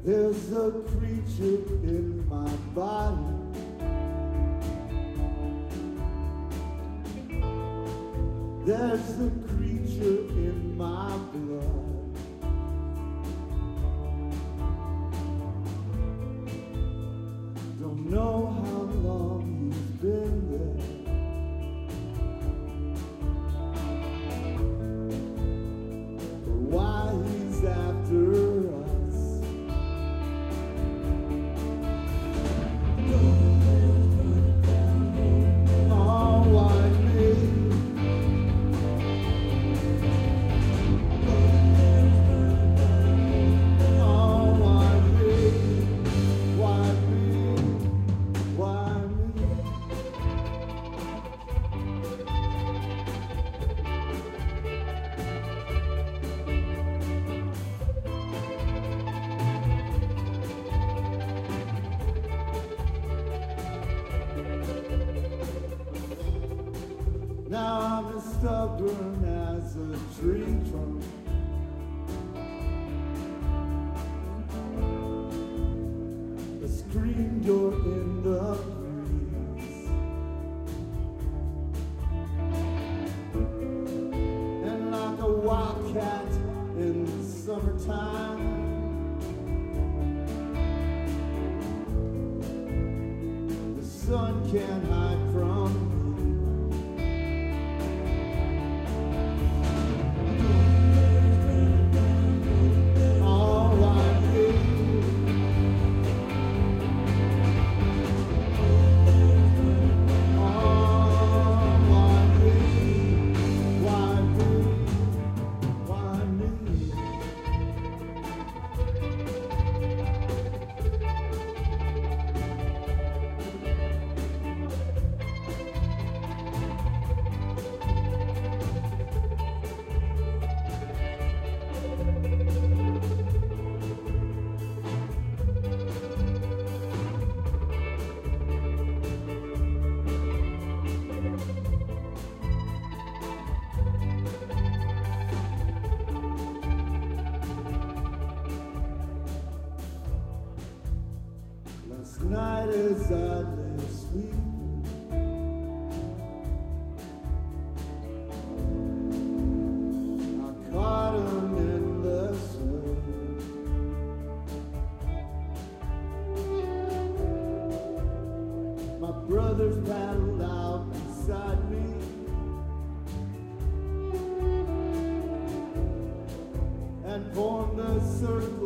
There's a creature in my body. There's a creature in my blood. Don't know how long he's been there. Or why he's after us. Now I'm as stubborn as a tree trunk. I screamed you're in the breeze, and like a wildcat in the summertime, the sun can't hide from me. Last night as I lay sleeping, I caught him in the swing. My brothers paddled out beside me, and formed a circle